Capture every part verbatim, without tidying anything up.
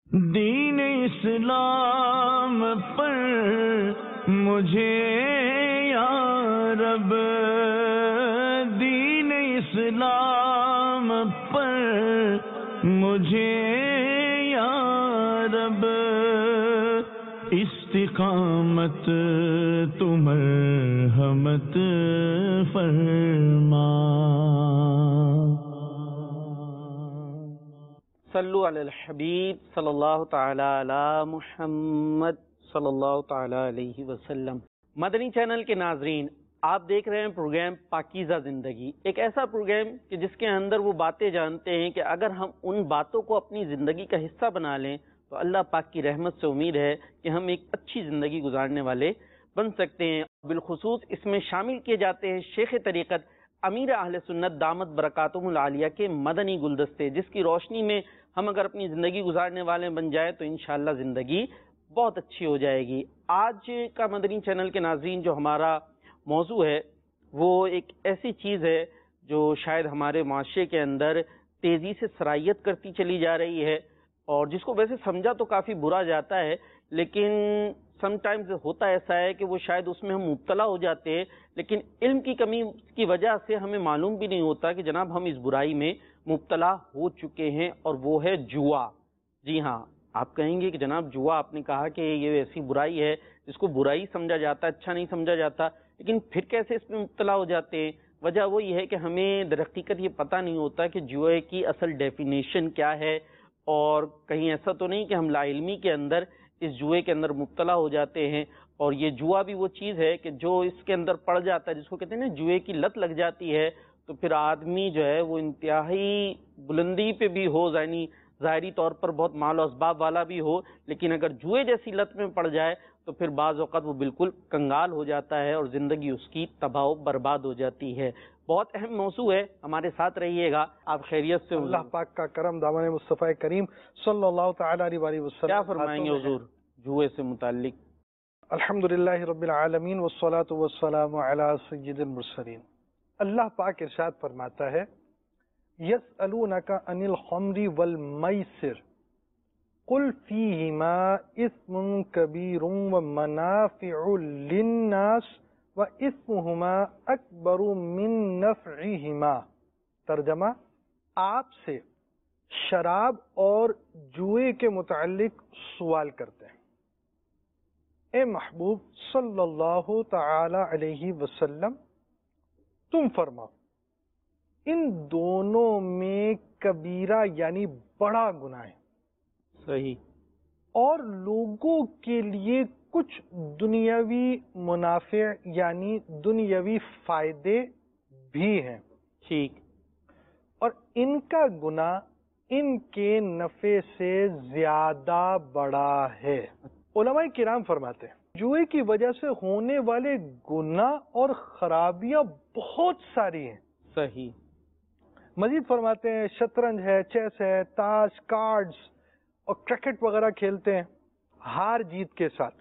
دین اسلام پر مجھے یا رب، دین اسلام پر مجھے یا رب، استقامت تو مرحمت فرما۔ صلو علی الحبیب صلی اللہ تعالی علی محمد صلی اللہ تعالی علیہ وسلم۔ مدنی چینل کے ناظرین، آپ دیکھ رہے ہیں پروگرام پاکیزہ زندگی، ایک ایسا پروگرام کہ جس کے اندر وہ باتیں جانتے ہیں کہ اگر ہم ان باتوں کو اپنی زندگی کا حصہ بنا لیں تو اللہ پاک کی رحمت سے امید ہے کہ ہم ایک اچھی زندگی گزارنے والے بن سکتے ہیں۔ بالخصوص اس میں شامل کیے جاتے ہیں شیخ طریقت امیر اہل سنت دامت برکاتہم العالیہ کے مدنی گلدستے، جس کی روشنی میں ہم اگر اپنی زندگی گزارنے والے بن جائیں تو انشاءاللہ زندگی بہت اچھی ہو جائے گی۔ آج کا مدنی چینل کے ناظرین جو ہمارا موضوع ہے وہ ایک ایسی چیز ہے جو شاید ہمارے معاشرے کے اندر تیزی سے سرایت کرتی چلی جا رہی ہے، اور جس کو ویسے سمجھا تو کافی برا جاتا ہے، لیکن سم ٹائمز ہوتا ایسا ہے کہ وہ شاید اس میں ہم مبتلا ہو جاتے ہیں، لیکن علم کی کمی کی وجہ سے ہمیں معلوم بھی نہیں ہوتا کہ جناب ہم اس برائی میں مبتلا ہو چکے ہیں، اور وہ ہے جوا۔ جی ہاں، آپ کہیں گے کہ جناب جوا، آپ نے کہا کہ یہ ایسی برائی ہے جس کو برائی سمجھا جاتا، اچھا نہیں سمجھا جاتا، لیکن پھر کیسے اس میں مبتلا ہو جاتے ہیں؟ وجہ وہی ہے کہ ہمیں در حقیقت یہ پتہ نہیں ہوتا کہ جوئے کی اصل ڈیفینیشن کیا ہے، اور کہیں ایسا تو نہیں کہ ہم لا علمی کے اندر اس جوئے کے اندر مبتلا ہو جاتے ہیں۔ اور یہ جوا بھی وہ چیز ہے کہ جو اس کے اندر پڑ جاتا ہے، جس کو کہتے ہیں نا جوئے کی لت لگ جاتی ہے، تو پھر آدمی جو ہے وہ انتہائی بلندی پہ بھی ہو، یعنی ظاہری طور پر بہت مال و اسباب والا بھی ہو، لیکن اگر جوئے جیسی لت میں پڑ جائے تو پھر بعض اوقات وہ بالکل کنگال ہو جاتا ہے اور زندگی اس کی تباہ و برباد ہو جاتی ہے۔ بہت اہم موضوع ہے، ہمارے ساتھ رہیے گا۔ آپ خیریت سے؟ اللہ پاک کا کرم، دامن مصطفیٰ کریم صلی اللہ تعالی علیہ وسلم کیا فرمائیں گے حضور جوئے سے متعلق؟ الحمدللہ رب العالمین والصلاة والسلام علی سید المرسلین۔ اللہ پاک ارشاد فرماتا ہے، یسألونک عن الخمر والمیسر قل فیہما اسم کبیر ومنافع للناس واسمہما اکبر من نفعہما۔ ترجمہ، آپ سے شراب اور جوئے کے متعلق سوال کرتے ہیں۔ اے محبوب صلی اللہ تعالی علیہ وسلم، تم فرماؤ ان دونوں میں کبیرہ یعنی بڑا گناہ ہے، صحیح، اور لوگوں کے لیے کچھ دنیاوی منافع یعنی دنیاوی فائدے بھی ہیں، ٹھیک، اور ان کا گناہ ان کے نفع سے زیادہ بڑا ہے۔ علماء کرام فرماتے ہیں جوئے کی وجہ سے ہونے والے گناہ اور خرابیاں بہت ساری ہیں۔ صحیح، مزید فرماتے ہیں شطرنج ہے، چیس ہے، تاش، کارڈز اور کرکٹ وغیرہ کھیلتے ہیں ہار جیت کے ساتھ،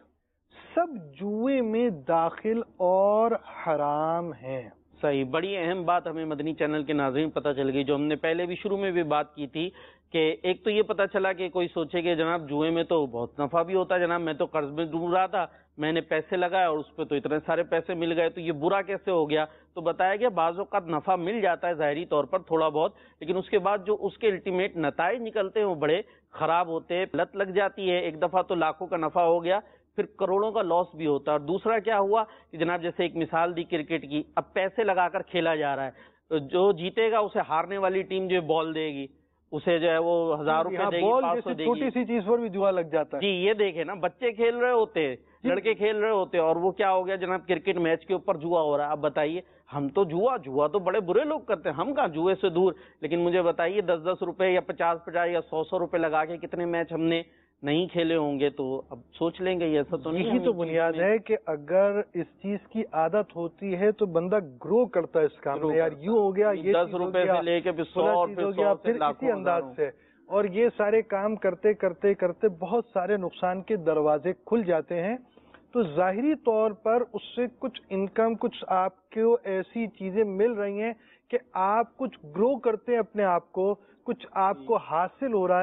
سب جوئے میں داخل اور حرام ہیں۔ صحیح، بڑی اہم بات ہمیں مدنی چینل کے ناظرین پتہ چل گئی، جو ہم نے پہلے بھی شروع میں بھی بات کی تھی کہ ایک تو یہ پتہ چلا کہ کوئی سوچے کہ جناب جوئے میں تو بہت نفع بھی ہوتا ہے، جناب میں تو قرض میں ڈوب رہا تھا، میں نے پیسے لگائے اور اس پہ تو اتنے سارے پیسے مل گئے، تو یہ برا کیسے ہو گیا؟ تو بتایا گیا بعض اوقات نفع مل جاتا ہے ظاہری طور پر تھوڑا بہت، لیکن اس کے بعد جو اس کے الٹیمیٹ نتائج نکلتے ہیں وہ بڑے خراب ہوتے ہیں۔ لت لگ جاتی ہے، ایک دفعہ تو لاکھوں کا نفع ہو گیا، پھر کروڑوں کا لاس بھی ہوتا ہے۔ اور دوسرا کیا ہوا کہ جناب جیسے ایک مثال دی کرکٹ کی، اب پیسے لگا کر کھیلا جا رہا ہے، جو جیتے گا اسے ہارنے والی ٹیم جو بال دے گی، اسے جو ہے وہ ہزار روپے دے گی، پانچ سو دے گی، چھوٹی سی چیز پر بھی جوا لگ جاتا ہے۔ جی یہ دیکھیں نا، بچے کھیل رہے ہوتے ہیں، لڑکے کھیل رہے ہوتے ہیں، اور وہ کیا ہو گیا جناب کرکٹ میچ کے اوپر جوا ہو رہا ہے۔ اب بتائیے، ہم تو جوا جوا تو بڑے برے لوگ کرتے ہیں، ہم کہاں جوئے سے دور، لیکن مجھے بتائیے دس دس روپے یا پچاس پچاس یا سو سو روپے لگا کے کتنے میچ ہم نے نہیں کھیلے ہوں گے؟ تو اب سوچ لیں گے ایسا تو نہیں۔ یہی تو بنیاد ہے کہ اگر اس چیز کی عادت ہوتی ہے تو بندہ گرو کرتا ہے اس کام میں، یار یوں ہو گیا، یہ دس روپے سے لے کے پھر سو ہو گیا، پھر اسی انداز سے، اور یہ سارے کام کرتے کرتے کرتے بہت سارے نقصان کے دروازے کھل جاتے ہیں۔ تو ظاہری طور پر اس سے کچھ انکم، کچھ آپ کو ایسی چیزیں مل رہی ہیں کہ آپ کچھ گرو کرتے ہیں اپنے آپ کو، کچھ آپ کو حاصل ہو رہا ہے،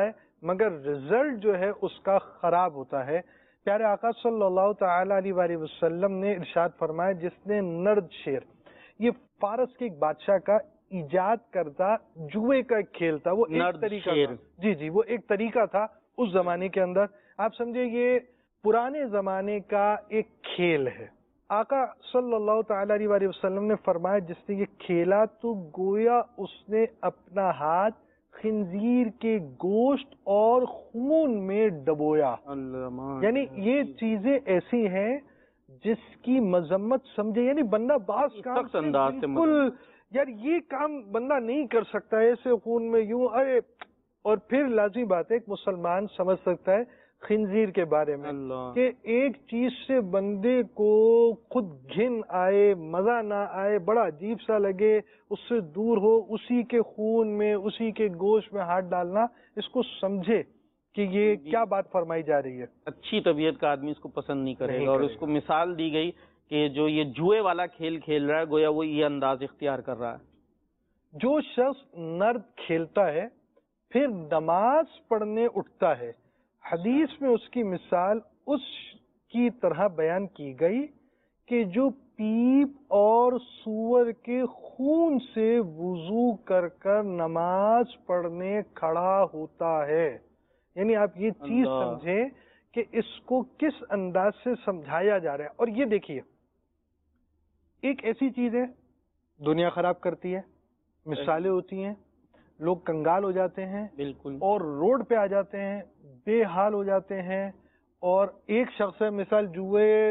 مگر رزلٹ جو ہے اس کا خراب ہوتا ہے. پیارے آقا صلی اللہ تعالی علیہ وآلہ وسلم نے ارشاد فرمایا جس نے نرد شیر، یہ فارس کے ایک بادشاہ کا ایجاد کردہ جوئے کا ایک کھیل تھا، وہ ایک طریقہ تھا. جی جی وہ ایک طریقہ تھا اس زمانے کے اندر. آپ سمجھے یہ پرانے زمانے کا ایک کھیل ہے. آقا صلی اللہ تعالی علیہ وآلہ وسلم نے فرمایا جس نے یہ کھیلا تو گویا اس نے اپنا ہاتھ خنزیر کے گوشت اور خون میں ڈبویا. یعنی یہ چیزیں ایسی ہیں جس کی مذمت سمجھے، یعنی بندہ بعض کام سے بالکل یار یہ کام بندہ نہیں کر سکتا ہے ایسے خون میں یوں ارے. اور پھر لازمی بات ہے ایک مسلمان سمجھ سکتا ہے خنزیر کے بارے میں کہ ایک چیز سے بندے کو خود گھن آئے، مزہ نہ آئے، بڑا عجیب سا لگے، اس سے دور ہو، اسی کے خون میں اسی کے گوشت میں ہاتھ ڈالنا، اس کو سمجھے کہ یہ کیا بات فرمائی جا رہی ہے. اچھی طبیعت کا آدمی اس کو پسند نہیں کرے گا. اور اس کو مثال دی گئی کہ جو یہ جوئے والا کھیل کھیل رہا ہے گویا وہ یہ انداز اختیار کر رہا ہے. جو شخص نرد کھیلتا ہے پھر نماز پڑھنے اٹھتا ہے، حدیث میں اس کی مثال اس کی طرح بیان کی گئی کہ جو پیپ اور سور کے خون سے وضو کر کر نماز پڑھنے کھڑا ہوتا ہے. یعنی آپ یہ چیز سمجھیں کہ اس کو کس انداز سے سمجھایا جا رہا ہے. اور یہ دیکھیے ایک ایسی چیز ہے دنیا خراب کرتی ہے، مثالیں ہوتی ہیں، لوگ کنگال ہو جاتے ہیں بالکل اور روڈ پہ آ جاتے ہیں، بے حال ہو جاتے ہیں. اور ایک شخص ہے مثال جوئے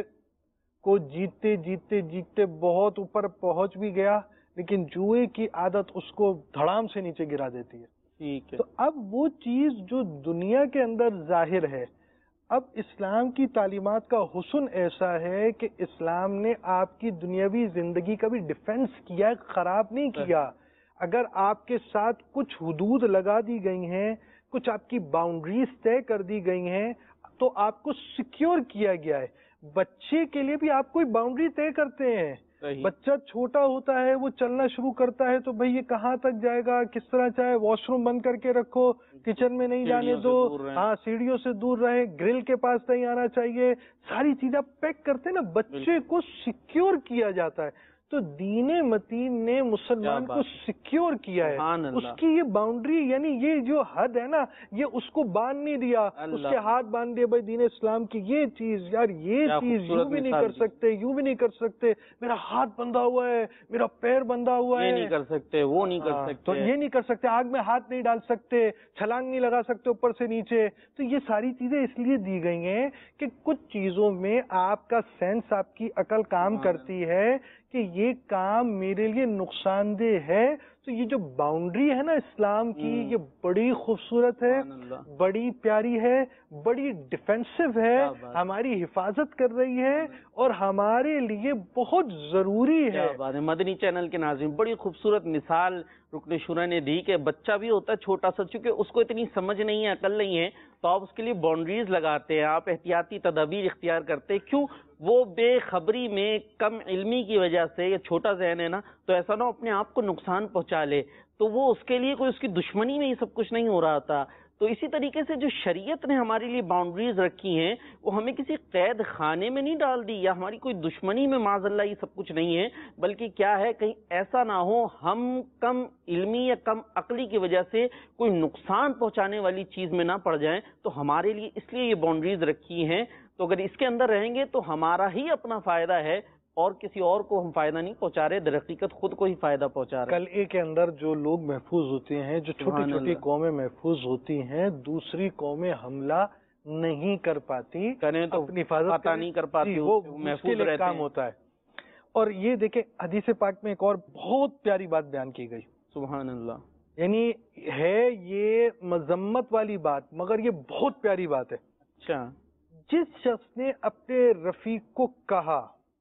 کو جیتتے جیتتے جیتتے بہت اوپر پہنچ بھی گیا، لیکن جوئے کی عادت اس کو دھڑام سے نیچے گرا دیتی ہے. ٹھیک ہے. تو اب وہ چیز جو دنیا کے اندر ظاہر ہے، اب اسلام کی تعلیمات کا حسن ایسا ہے کہ اسلام نے آپ کی دنیاوی زندگی کا بھی ڈیفنس کیا، خراب نہیں کیا. اگر آپ کے ساتھ کچھ حدود لگا دی گئی ہیں، کچھ آپ کی باؤنڈریز طے کر دی گئی ہیں تو آپ کو سیکیور کیا گیا ہے. بچے کے لیے بھی آپ کوئی باؤنڈری طے کرتے ہیں. بچہ چھوٹا ہوتا ہے، وہ چلنا شروع کرتا ہے تو بھئی یہ کہاں تک جائے گا، کس طرح چاہے، واش روم بند کر کے رکھو، کچن میں نہیں جانے دو، ہاں سیڑھیوں سے دور رہے، گرل کے پاس نہیں آنا چاہیے، ساری چیزیں پیک کرتے ہیں نا. بچے کو سیکیور کیا جاتا ہے. تو دین متین نے مسلمان کو سیکیور کیا ہے. اس کی یہ باؤنڈری یعنی یہ جو حد ہے نا، یہ اس کو باندھ نہیں دیا، اس کے ہاتھ باندھ دیے بھائی دین اسلام کی یہ چیز، یار یہ چیز یوں بھی نہیں کر سکتے، یوں بھی نہیں کر سکتے، میرا ہاتھ بندھا ہوا ہے، میرا پیر بندھا ہوا ہے، یہ نہیں کر سکتے، وہ نہیں کر سکتے، تو یہ نہیں کر سکتے، آگ میں ہاتھ نہیں ڈال سکتے، چھلانگ نہیں لگا سکتے اوپر سے نیچے. تو یہ ساری چیزیں اس لیے دی گئی ہیں کہ کچھ چیزوں میں آپ کا سینس، آپ کی عقل کام کرتی ہے کہ یہ کام میرے لیے نقصان دہ ہے. تو یہ جو باؤنڈری ہے نا اسلام کی، یہ بڑی خوبصورت ہے، بڑی پیاری ہے، بڑی ڈیفینسو ہے، ہماری حفاظت کر رہی ہے اور ہمارے لیے بہت ضروری ہے. مدنی چینل کے ناظرین، بڑی خوبصورت مثال رکن شورا نے دی کہ بچہ بھی ہوتا ہے چھوٹا سا، چونکہ اس کو اتنی سمجھ نہیں ہے، عقل نہیں ہے، تو آپ اس کے لیے باؤنڈریز لگاتے ہیں، آپ احتیاطی تدابیر اختیار کرتے ہیں. کیوں؟ وہ بے خبری میں، کم علمی کی وجہ سے، یہ چھوٹا ذہن ہے نا، تو ایسا نہ اپنے آپ کو نقصان پہنچا لے. تو وہ اس کے لیے کوئی اس کی دشمنی میں یہ سب کچھ نہیں ہو رہا تھا. تو اسی طریقے سے جو شریعت نے ہمارے لیے باؤنڈریز رکھی ہیں، وہ ہمیں کسی قید خانے میں نہیں ڈال دی، یا ہماری کوئی دشمنی میں معاذ اللہ یہ سب کچھ نہیں ہے، بلکہ کیا ہے کہیں ایسا نہ ہو ہم کم علمی یا کم عقلی کی وجہ سے کوئی نقصان پہنچانے والی چیز میں نہ پڑ جائیں. تو ہمارے لیے اس لیے یہ باؤنڈریز رکھی ہیں. تو اگر اس کے اندر رہیں گے تو ہمارا ہی اپنا فائدہ ہے، اور کسی اور کو ہم فائدہ نہیں پہنچا رہے، در حقیقت خود کو ہی فائدہ پہنچا رہے. قلعے کے اندر جو لوگ محفوظ ہوتے ہیں، جو چھوٹی چھوٹی قومیں محفوظ ہوتی ہیں، دوسری قومیں حملہ نہیں کر پاتی، کریں تو اپنی حفاظت پتہ نہیں کر پاتی، وہ محفوظ رہتے کام ہوتا ہے. اور یہ دیکھیں حدیث پاک میں ایک اور بہت پیاری بات بیان کی گئی، سبحان اللہ. یعنی ہے یہ مذمت والی بات مگر یہ بہت پیاری بات ہے. اچھا. جس شخص نے اپنے رفیق کو کہا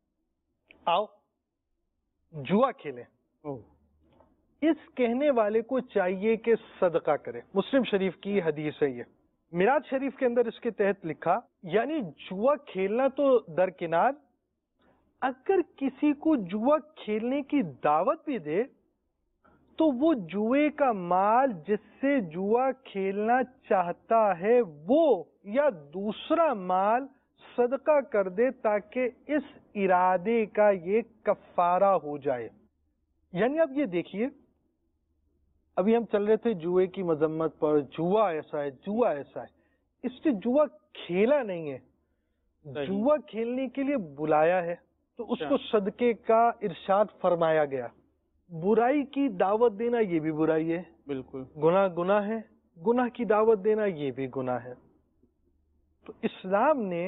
آؤ جوا کھیلیں، اس کہنے والے کو چاہیے کہ صدقہ کرے. مسلم شریف کی حدیث ہے. یہ میراج شریف کے اندر اس کے تحت لکھا، یعنی جوا کھیلنا تو درکنار، اگر کسی کو جوا کھیلنے کی دعوت بھی دے تو وہ جوئے کا مال جس سے جوا کھیلنا چاہتا ہے وہ یا دوسرا مال صدقہ کر دے تاکہ اس ارادے کا یہ کفارہ ہو جائے. یعنی اب یہ دیکھیے، ابھی ہم چل رہے تھے جوئے کی مذمت پر، جوا ایسا ہے، جوا ایسا ہے. اس نے جوا کھیلا نہیں ہے، جوا کھیلنے کے لیے بلایا ہے تو اس کو صدقے کا ارشاد فرمایا گیا. برائی کی دعوت دینا یہ بھی برائی ہے، بالکل گناہ گناہ ہے، گناہ کی دعوت دینا یہ بھی گناہ ہے. تو اسلام نے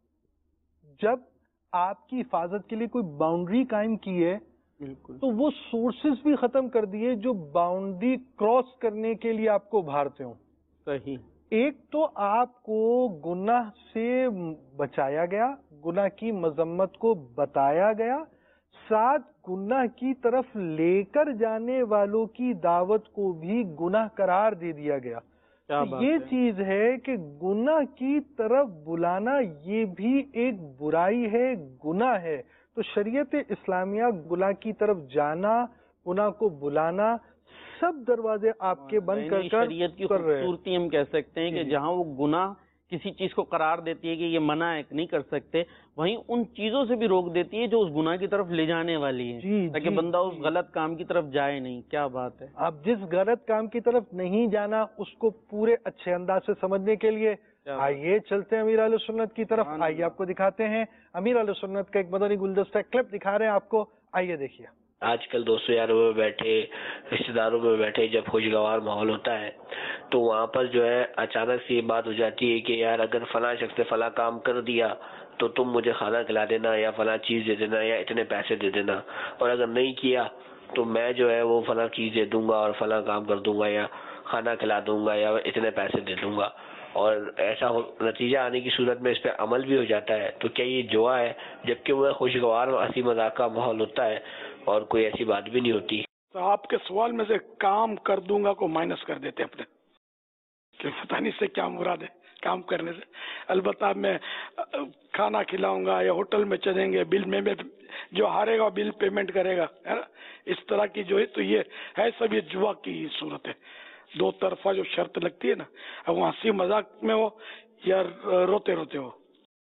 جب آپ کی حفاظت کے لیے کوئی باؤنڈری قائم کی ہے بالکل تو وہ سورسز بھی ختم کر دیے جو باؤنڈری کراس کرنے کے لیے آپ کو ابھارتے ہوں. صحیح. ایک تو آپ کو گناہ سے بچایا گیا، گناہ کی مذمت کو بتایا گیا، ساتھ گناہ کی طرف لے کر جانے والوں کی دعوت کو بھی گناہ قرار دے دیا گیا. یہ چیز ہے کہ گناہ کی طرف بلانا یہ بھی ایک برائی ہے، گناہ ہے. تو شریعت اسلامیہ گناہ کی طرف جانا، گناہ کو بلانا، سب دروازے آپ کے بند کر کر شریعت کی خوبصورتی ہم کہہ سکتے ہیں کہ جہاں وہ گناہ کسی چیز کو قرار دیتی ہے کہ یہ منع ہے، نہیں کر سکتے، وہیں ان چیزوں سے بھی روک دیتی ہے جو اس گناہ کی طرف لے جانے والی ہے، جی تاکہ جی بندہ اس غلط کام کی طرف جائے نہیں. کیا بات ہے. اب جس غلط کام کی طرف نہیں جانا اس کو پورے اچھے انداز سے سمجھنے کے لیے آئیے چلتے ہیں امیر اہل سنت کی طرف. آئیے آپ کو دکھاتے ہیں امیر اہل سنت کا ایک مدنی گلدستہ کلپ دکھا رہے ہیں آپ کو. آئیے دیکھیے. آج کل دوستوں یاروں میں بیٹھے، رشتے داروں میں بیٹھے، جب خوشگوار ماحول ہوتا ہے تو وہاں پر جو ہے اچانک سے یہ بات ہو جاتی ہے کہ یار اگر فلاں شخص نے فلاں کام کر دیا تو تم مجھے کھانا کھلا دینا یا فلاں چیز دے دینا یا اتنے پیسے دے دینا، اور اگر نہیں کیا تو میں جو ہے وہ فلاں چیز دے دوں گا اور فلاں کام کر دوں گا یا کھانا کھلا دوں گا یا اتنے پیسے دے دوں گا. اور ایسا نتیجہ آنے کی صورت میں اس پہ عمل بھی ہو جاتا ہے. تو کیا یہ جوا ہے؟ جبکہ وہ خوشگوار ہنسی مذاق کا ماحول ہوتا ہے اور کوئی ایسی بات بھی نہیں ہوتی. تو آپ کے سوال میں سے کام کر دوں گا کو مائنس کر دیتے ہیں اپنے، کہ پتہ نہیں سے کیا مراد ہے کام کرنے سے. البتہ میں کھانا کھلاؤں گا یا ہوٹل میں چلیں گے، بل میں جو ہارے گا بل پیمنٹ کرے گا، ہے نا، اس طرح کی جو ہے. تو یہ ہے سب یہ جوا کی صورت ہے، دو طرفہ جو شرط لگتی ہے نا، اب وہ ہنسی مذاق میں ہو یا روتے روتے ہو،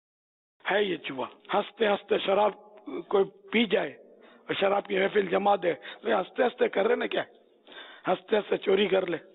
ہے یہ جوا. ہنستے ہنستے شراب کوئی پی جائے اور شراب کی محفل جما دے تو یہ ہنستے ہنستے کر رہے نا، کیا ہنستے ہنستے چوری کر لے،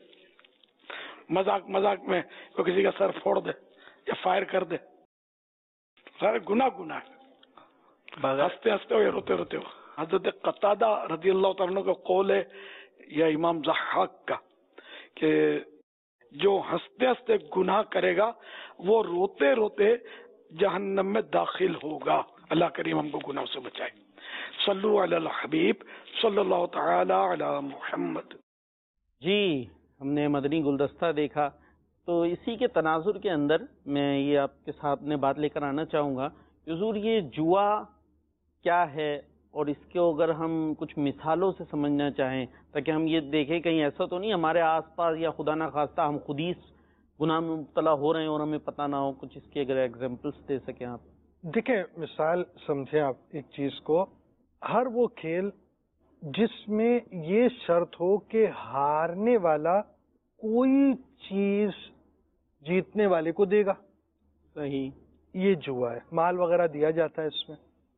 مذاق مذاق میں کوئی کسی کا سر پھوڑ دے یا فائر کر دے، سارے گناہ گناہ ہے، ہنستے ہنستے ہو یا روتے روتے ہو. حضرت قتادہ رضی اللہ تعالیٰ عنہ کا قول ہے یا امام ضحاک کا کہ جو ہنستے ہنستے گناہ کرے گا وہ روتے روتے جہنم میں داخل ہوگا. اللہ کریم ہم کو گناہ سے بچائے. صلو علی الحبیب صلی اللہ تعالی علی محمد. جی ہم نے مدنی گلدستہ دیکھا، تو اسی کے تناظر کے اندر میں یہ آپ کے سامنے بات لے کر آنا چاہوں گا. حضور یہ جوا کیا ہے اور اس کو اگر ہم کچھ مثالوں سے سمجھنا چاہیں تاکہ ہم یہ دیکھیں کہیں ایسا تو نہیں ہمارے آس پاس یا خدا نہ خواستہ ہم خود ہی گناہ میں مبتلا ہو رہے ہیں اور ہمیں پتہ نہ ہو. کچھ اس کے اگر ایگزامپلس دے سکیں آپ. دیکھیں مثال سمجھیں آپ ایک چیز کو، ہر وہ کھیل جس میں یہ شرط ہو کہ ہارنے والا کوئی چیز جیتنے والے کو دے گا، صحیح، یہ جوا ہے. مال وغیرہ دیا جاتا ہے اس میں.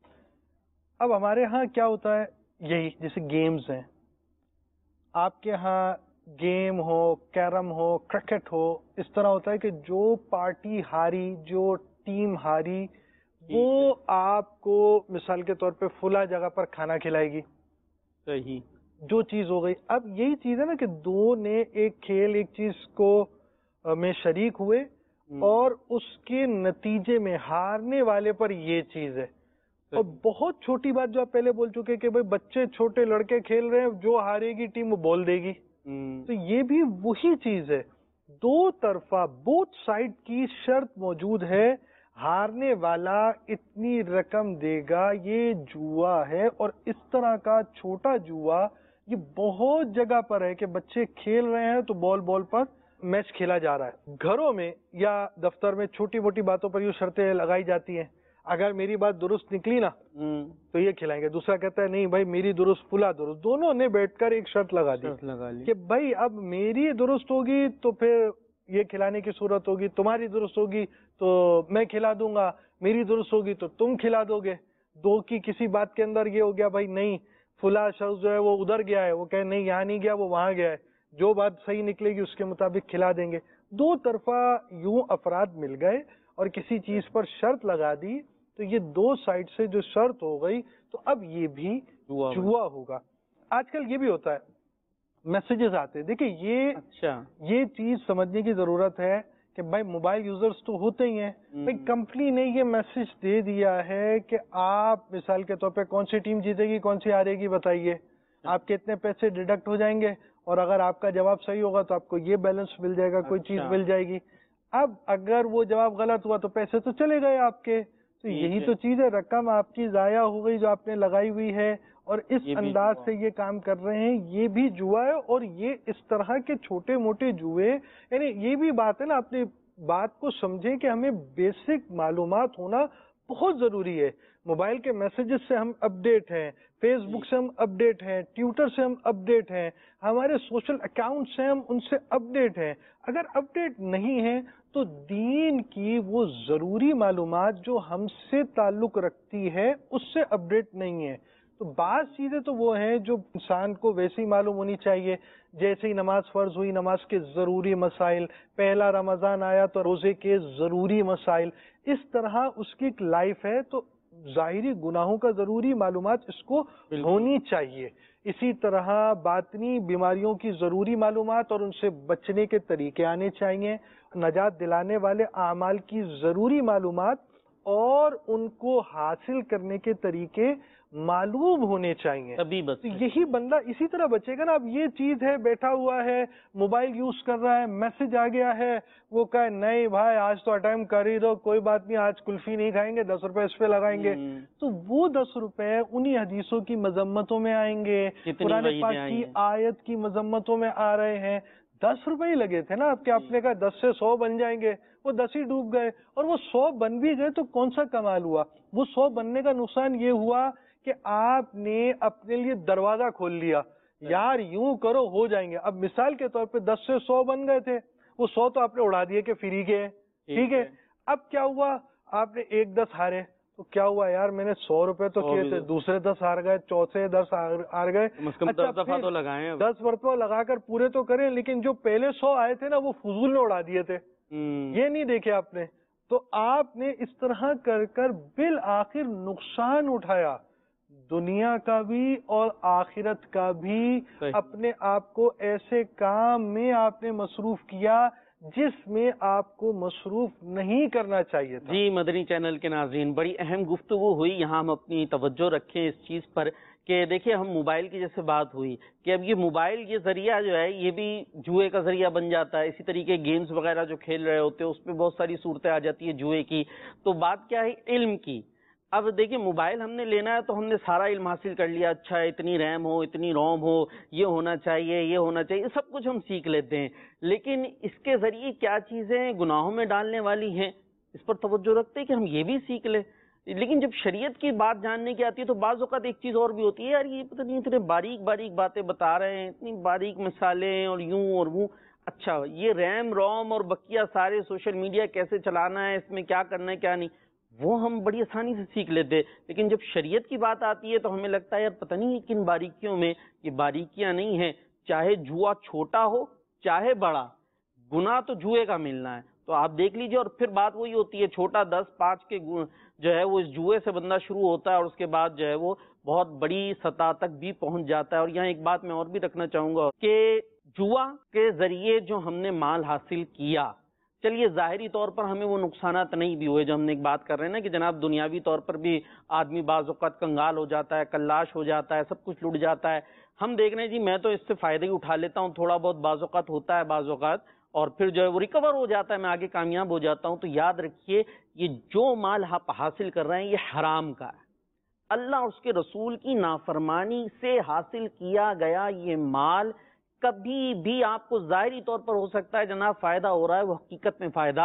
اب ہمارے ہاں کیا ہوتا ہے، یہی جیسے گیمز ہیں، آپ کے ہاں گیم ہو، کیرم ہو، کرکٹ ہو، اس طرح ہوتا ہے کہ جو پارٹی ہاری، جو ٹیم ہاری، وہ آپ کو مثال کے طور پہ فلاں جگہ پر کھانا کھلائے گی. صحیح، جو چیز ہو گئی. اب یہی چیز ہے نا کہ دو نے ایک کھیل ایک چیز کو میں شریک ہوئے اور اس کے نتیجے میں ہارنے والے پر یہ چیز ہے. اور بہت چھوٹی بات جو آپ پہلے بول چکے کہ بھئی بچے چھوٹے لڑکے کھیل رہے ہیں، جو ہارے گی ٹیم وہ بول دے گی. تو یہ بھی وہی چیز ہے، دو طرفہ بوتھ سائڈ کی شرط موجود ہے. ہارنے والا اتنی رقم دے گا، یہ جوا ہے. اور اس طرح کا چھوٹا جوا یہ بہت جگہ پر ہے کہ بچے کھیل رہے ہیں تو بال بال پر میچ کھیلا جا رہا ہے. گھروں میں یا دفتر میں چھوٹی موٹی باتوں پر یہ شرطیں لگائی جاتی ہیں. اگر میری بات درست نکلی نا ہوں، تو یہ کھلائیں گے. دوسرا کہتا ہے نہیں بھائی میری درست فلا درست. دونوں نے بیٹھ کر ایک شرط لگا دی شرط لگا لی. کہ بھائی اب میری درست ہوگی تو پھر یہ کھلانے کی صورت ہوگی, تمہاری درست ہوگی تو میں کھلا دوں گا, میری درست ہوگی تو تم کھلا دو گے. دو کی کسی بات کے اندر یہ ہو گیا بھائی نہیں فلاں شخص جو ہے وہ ادھر گیا ہے, وہ کہ نہیں یہاں نہیں گیا وہ وہاں گیا ہے, جو بات صحیح نکلے گی اس کے مطابق کھلا دیں گے. دو طرفہ یوں افراد مل گئے اور کسی چیز پر شرط لگا دی تو یہ دو سائڈ سے جو شرط ہو گئی تو اب یہ بھی جوا ہوگا. آج کل یہ بھی ہوتا ہے, میسیجز آتے ہیں. دیکھیں یہ اچھا یہ چیز سمجھنے کی ضرورت ہے کہ بھائی موبائل یوزرز تو ہوتے ہی ہیں, بھائی کمپنی نے یہ میسج دے دیا ہے کہ آپ مثال کے طور پہ کون سی ٹیم جیتے گی کون سی ہارے گی بتائیے, آپ کے اتنے پیسے ڈیڈکٹ ہو جائیں گے اور اگر آپ کا جواب صحیح ہوگا تو آپ کو یہ بیلنس مل جائے گا, کوئی چیز مل جائے گی. اب اگر وہ جواب غلط ہوا تو پیسے تو چلے گئے آپ کے. تو یہی تو چیز ہے, رقم آپ کی ضائع ہو گئی جو آپ نے لگائی ہوئی ہے, اور اس انداز سے یہ کام کر رہے ہیں, یہ بھی جوا ہے. اور یہ اس طرح کے چھوٹے موٹے جوئے, یعنی یہ بھی بات ہے نا, اپنی بات کو سمجھیں کہ ہمیں بیسک معلومات ہونا بہت ضروری ہے. موبائل کے میسیجز سے ہم اپڈیٹ ہیں, فیس بک سے ہم اپڈیٹ ہیں, ٹویٹر سے ہم اپڈیٹ ہیں, ہمارے سوشل اکاؤنٹ سے ہم ان سے اپڈیٹ ہیں. اگر اپڈیٹ نہیں ہیں تو دین کی وہ ضروری معلومات جو ہم سے تعلق رکھتی ہے اس سے اپڈیٹ نہیں ہے. تو بعض چیزیں تو وہ ہیں جو انسان کو ویسے ہی معلوم ہونی چاہیے, جیسے ہی نماز فرض ہوئی نماز کے ضروری مسائل, پہلا رمضان آیا تو روزے کے ضروری مسائل, اس طرح اس کی ایک لائف ہے تو ظاہری گناہوں کا ضروری معلومات اس کو ہونی چاہیے. اسی طرح باطنی بیماریوں کی ضروری معلومات اور ان سے بچنے کے طریقے آنے چاہیے, نجات دلانے والے اعمال کی ضروری معلومات اور ان کو حاصل کرنے کے طریقے معلوم ہونے چاہیے. تبھی بس یہی بندہ اسی طرح بچے گا نا. اب یہ چیز ہے, بیٹھا ہوا ہے, موبائل یوز کر رہا ہے, میسج آ گیا ہے, وہ کہے نہیں بھائی آج تو اٹیمپ کر ہی دو, کوئی بات نہیں آج کلفی نہیں کھائیں گے, دس روپے اس پہ لگائیں گے, تو وہ دس روپے انہی حدیثوں کی مذمتوں میں آئیں گے, قرآن پاک کی آیت کی مذمتوں میں آ رہے ہیں. دس روپے ہی لگے تھے نا آپ کے, آپ نے کہا دس سے سو بن جائیں گے, وہ دس ہی ڈوب گئے. اور وہ سو بن بھی گئے تو کون سا کمال ہوا؟ وہ سو بننے کا نقصان یہ ہوا کہ آپ نے اپنے لیے دروازہ کھول لیا, یار یوں کرو ہو جائیں گے. اب مثال کے طور پہ دس سے سو بن گئے تھے, وہ سو تو آپ نے اڑا دیے کہ فری کے, ٹھیک ہے. اب کیا ہوا, آپ نے ایک دس ہارے تو کیا ہوا یار میں نے سو روپے تو کیے تھے, دوسرے دس ہار گئے, چوتھے دس ہار گئے. دس دفعہ تو لگائیں, دس مرتبہ لگا کر پورے تو کریں, لیکن جو پہلے سو آئے تھے نا وہ فضول میں اڑا دیے تھے, یہ نہیں دیکھے آپ نے. تو آپ نے اس طرح کر کر بالآخر نقصان اٹھایا, دنیا کا بھی اور آخرت کا بھی. اپنے آپ کو ایسے کام میں آپ نے مصروف کیا جس میں آپ کو مصروف نہیں کرنا چاہیے تھا. جی مدنی چینل کے ناظرین, بڑی اہم گفتگو ہوئی, یہاں ہم اپنی توجہ رکھیں اس چیز پر کہ دیکھیں ہم موبائل کی جیسے بات ہوئی کہ اب یہ موبائل یہ ذریعہ جو ہے یہ بھی جوئے کا ذریعہ بن جاتا ہے. اسی طریقے گیمز وغیرہ جو کھیل رہے ہوتے ہیں اس پہ بہت ساری صورتیں آ جاتی ہے جوئے کی. تو بات کیا ہے علم کی. اب دیکھیں موبائل ہم نے لینا ہے تو ہم نے سارا علم حاصل کر لیا, اچھا اتنی ریم ہو, اتنی روم ہو, یہ ہونا چاہیے, یہ ہونا چاہیے, سب کچھ ہم سیکھ لیتے ہیں. لیکن اس کے ذریعے کیا چیزیں گناہوں میں ڈالنے والی ہیں اس پر توجہ رکھتے ہیں کہ ہم یہ بھی سیکھ لیں. لیکن جب شریعت کی بات جاننے کی آتی ہے تو بعض اوقات ایک چیز اور بھی ہوتی ہے, یار یہ پتہ نہیں اتنے باریک باریک باتیں بتا رہے ہیں, اتنی باریک مثالیں اور یوں اور وہ, اچھا یہ ریم روم اور بقیہ سارے سوشل میڈیا کیسے چلانا ہے, اس میں کیا کرنا ہے کیا نہیں, وہ ہم بڑی آسانی سے سیکھ لیتے. لیکن جب شریعت کی بات آتی ہے تو ہمیں لگتا ہے یار پتہ نہیں کن باریکیوں میں, یہ باریکیاں نہیں ہیں. چاہے جوا چھوٹا ہو چاہے بڑا, گناہ تو جوئے کا ملنا ہے. تو آپ دیکھ لیجئے, اور پھر بات وہی ہوتی ہے چھوٹا دس پانچ کے جو ہے وہ اس جوئے سے بندہ شروع ہوتا ہے اور اس کے بعد جو ہے وہ بہت بڑی سطح تک بھی پہنچ جاتا ہے. اور یہاں ایک بات میں اور بھی رکھنا چاہوں گا کہ جوا کے ذریعے جو ہم نے مال حاصل کیا, چلیے ظاہری طور پر ہمیں وہ نقصانات نہیں بھی ہوئے جو ہم نے ایک بات کر رہے ہیں نا کہ جناب دنیاوی طور پر بھی آدمی بعض اوقات کنگال ہو جاتا ہے, کلاش ہو جاتا ہے, سب کچھ لٹ جاتا ہے. ہم دیکھ رہے ہیں جی میں تو اس سے فائدہ ہی اٹھا لیتا ہوں, تھوڑا بہت بعض اوقات ہوتا ہے بعض اوقات, اور پھر جو ہے وہ ریکور ہو جاتا ہے, میں آگے کامیاب ہو جاتا ہوں. تو یاد رکھیے یہ جو مال آپ حاصل کر رہے ہیں یہ حرام کا ہے, اللہ اور اس کے رسول کی نافرمانی سے حاصل کیا گیا یہ مال کبھی بھی آپ کو ظاہری طور پر ہو سکتا ہے جناب فائدہ ہو رہا ہے, وہ حقیقت میں فائدہ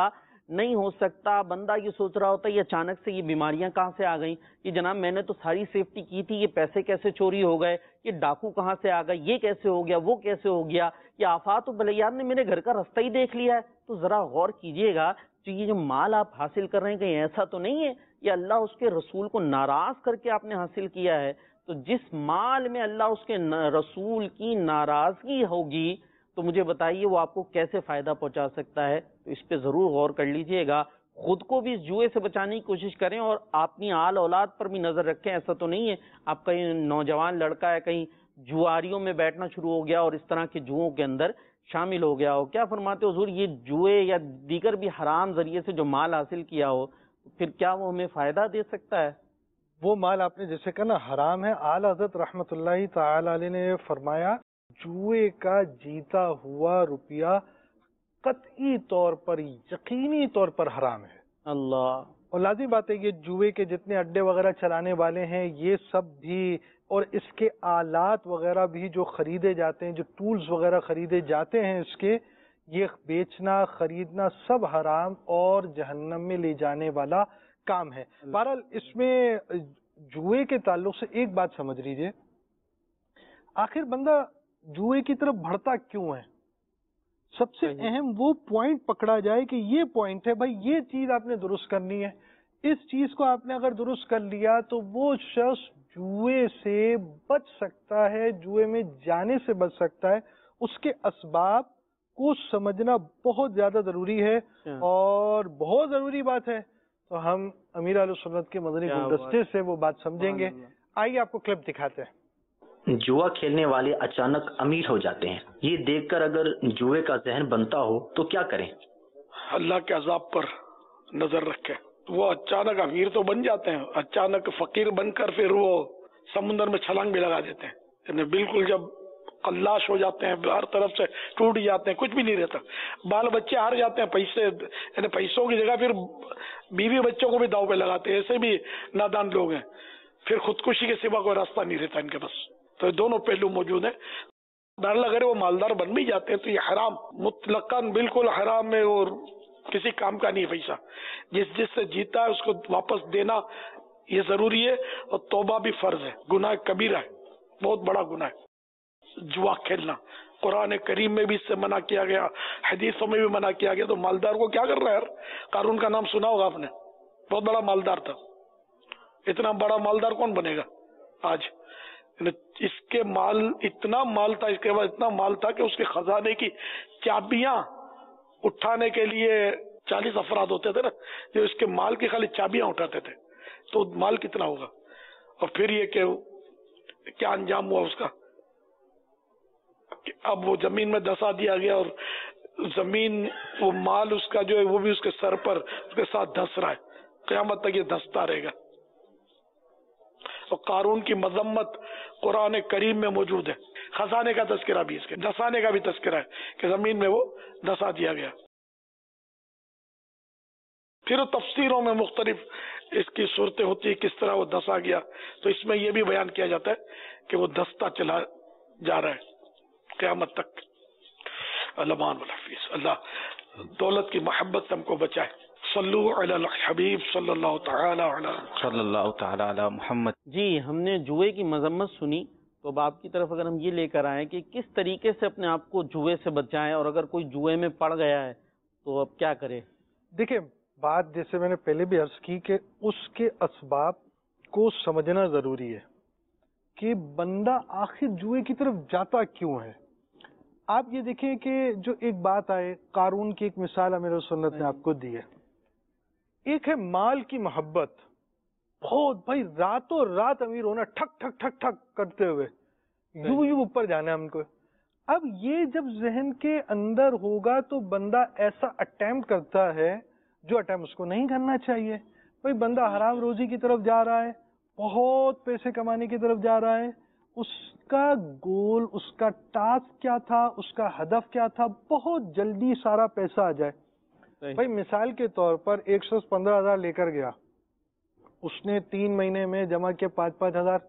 نہیں ہو سکتا. بندہ یہ سوچ رہا ہوتا ہے یہ اچانک سے یہ بیماریاں کہاں سے آ گئیں, کہ جناب میں نے تو ساری سیفٹی کی تھی, یہ پیسے کیسے چوری ہو گئے, یہ ڈاکو کہاں سے آ گئے, یہ کیسے ہو گیا, وہ کیسے ہو گیا, یہ آفات و بلیات نے میرے گھر کا رستہ ہی دیکھ لیا ہے. تو ذرا غور کیجئے گا, تو یہ جو مال آپ حاصل کر رہے ہیں کہیں ایسا تو نہیں ہے یہ اللہ اس کے رسول کو ناراض کر کے آپ نے حاصل کیا ہے؟ تو جس مال میں اللہ اس کے رسول کی ناراضگی ہوگی تو مجھے بتائیے وہ آپ کو کیسے فائدہ پہنچا سکتا ہے. تو اس پہ ضرور غور کر لیجئے گا, خود کو بھی اس جوئے سے بچانے کی کوشش کریں اور اپنی آل اولاد پر بھی نظر رکھیں. ایسا تو نہیں ہے آپ کہیں نوجوان لڑکا ہے کہیں جواریوں میں بیٹھنا شروع ہو گیا اور اس طرح کے جوؤں کے اندر شامل ہو گیا ہو. کیا فرماتے ہو حضور, یہ جوئے یا دیگر بھی حرام ذریعے سے جو مال حاصل کیا ہو پھر کیا وہ ہمیں فائدہ دے سکتا ہے؟ وہ مال آپ نے جیسے کہا نا حرام ہے. اعلیٰ حضرت رحمت اللہ تعالی علیہ نے فرمایا جوئے کا جیتا ہوا روپیہ قطعی طور پر یقینی طور پر حرام ہے. اللہ. اور لازمی بات ہے یہ جوئے کے جتنے اڈے وغیرہ چلانے والے ہیں یہ سب بھی, اور اس کے آلات وغیرہ بھی جو خریدے جاتے ہیں, جو ٹولز وغیرہ خریدے جاتے ہیں اس کے, یہ بیچنا خریدنا سب حرام اور جہنم میں لے جانے والا کام ہے. بہرحال اس میں جوئے کے تعلق سے ایک بات سمجھ لیجئے, آخر بندہ جوئے کی طرف بڑھتا کیوں ہے؟ سب سے اہم وہ پوائنٹ پکڑا جائے کہ یہ پوائنٹ ہے بھائی یہ چیز آپ نے درست کرنی ہے, اس چیز کو آپ نے اگر درست کر لیا تو وہ شخص جوئے سے بچ سکتا ہے, جوئے میں جانے سے بچ سکتا ہے. اس کے اسباب کو سمجھنا بہت زیادہ ضروری ہے اور بہت ضروری بات ہے. تو ہم امیر اہل سنت کے مدنی گلدستے سے وہ بات سمجھیں گے. آئیے آپ کو کلپ دکھاتے ہیں. جوا کھیلنے والے اچانک امیر ہو جاتے ہیں, یہ دیکھ کر اگر جوئے کا ذہن بنتا ہو تو کیا کریں؟ اللہ کے عذاب پر نظر رکھے. وہ اچانک امیر تو بن جاتے ہیں, اچانک فقیر بن کر پھر وہ سمندر میں چھلانگ بھی لگا دیتے ہیں. یعنی بالکل جب خلاش ہو جاتے ہیں, ہر طرف سے ٹوٹ جاتے ہیں, کچھ بھی نہیں رہتا, بال بچے ہار جاتے ہیں, پیسے یعنی پیسوں کی جگہ پھر بیوی بچوں کو بھی داؤ پہ لگاتے ہیں. ایسے بھی نادان لوگ ہیں, پھر خودکشی کے سوا کوئی راستہ نہیں رہتا ان کے پاس. تو دونوں پہلو موجود ہیں. بہرحال اگر وہ مالدار بن بھی جاتے ہیں تو یہ حرام مطلقاً بالکل حرام ہے اور کسی کام کا نہیں. پیسہ جس جس سے جیتا ہے اس کو واپس دینا یہ ضروری ہے, اور توبہ بھی فرض ہے. گناہ کبیرہ ہے, بہت بڑا گناہ ہے جوا کھیلنا. قرآن کریم میں بھی اس سے منع کیا گیا, حدیثوں میں بھی منع کیا گیا. تو مالدار کو کیا کر رہا ہے یار؟ قارون کا نام سنا ہوگا آپ نے, بہت بڑا مالدار تھا. اتنا بڑا مالدار کون بنے گا آج؟ اس کے مال اتنا مال تھا, اس کے بعد اتنا مال تھا کہ اس کے خزانے کی چابیاں اٹھانے کے لیے چالیس افراد ہوتے تھے نا, جو اس کے مال کی خالی چابیاں اٹھاتے تھے. تو مال کتنا ہوگا؟ اور پھر یہ کہ کیا انجام ہوا اس کا؟ اب وہ زمین میں دسا دیا گیا, اور زمین وہ مال اس کا جو ہے وہ بھی اس کے سر پر اس کے ساتھ دس رہا ہے, قیامت تک یہ دستا رہے گا. اور قارون کی مذمت قرآن کریم میں موجود ہے. خزانے کا تذکرہ بھی, اس کے دسانے کا بھی تذکرہ ہے کہ زمین میں وہ دسا دیا گیا. پھر تفسیروں میں مختلف اس کی صورتیں ہوتی ہیں کس طرح وہ دسا گیا. تو اس میں یہ بھی بیان کیا جاتا ہے کہ وہ دستا چلا جا رہا ہے قیامت تک. علمان والحفیظ. اللہ دولت کی محبت سے ہم کو بچائے. صلو علی الحبیب صلی اللہ تعالی علی صلی اللہ تعالی علی محمد. جی, ہم نے جوئے کی مذمت سنی, تو اب آپ کی طرف اگر ہم یہ لے کر آئیں کہ کس طریقے سے اپنے آپ کو جوئے سے بچائیں, اور اگر کوئی جوئے میں پڑ گیا ہے تو اب کیا کرے؟ دیکھیں بات جیسے میں نے پہلے بھی عرض کی کہ اس کے اسباب کو سمجھنا ضروری ہے کہ بندہ آخر جوئے کی طرف جاتا کیوں ہے. آپ یہ دیکھیں کہ جو ایک بات آئے, قارون کی ایک مثال امیر سنت نے آپ کو دی ہے. ایک ہے مال کی محبت, بہت بھائی راتوں رات امیر ہونا, ٹھک ٹھک ٹھک ٹھک کرتے ہوئے یوں یوں اوپر جانا ہے ہم کو. اب یہ جب ذہن کے اندر ہوگا تو بندہ ایسا اٹیمپٹ کرتا ہے جو اٹیمپٹ اس کو نہیں کرنا چاہیے. بھائی بندہ حرام روزی کی طرف جا رہا ہے, بہت پیسے کمانے کی طرف جا رہا ہے, اس کا گول, اس کا ٹاسک کیا تھا, اس کا ہدف کیا تھا؟ بہت جلدی سارا پیسہ آ جائے. بھائی مثال کے طور پر ایک شخص پندرہ ہزار لے کر گیا, اس نے تین مہینے میں جمع کیا پانچ پانچ ہزار.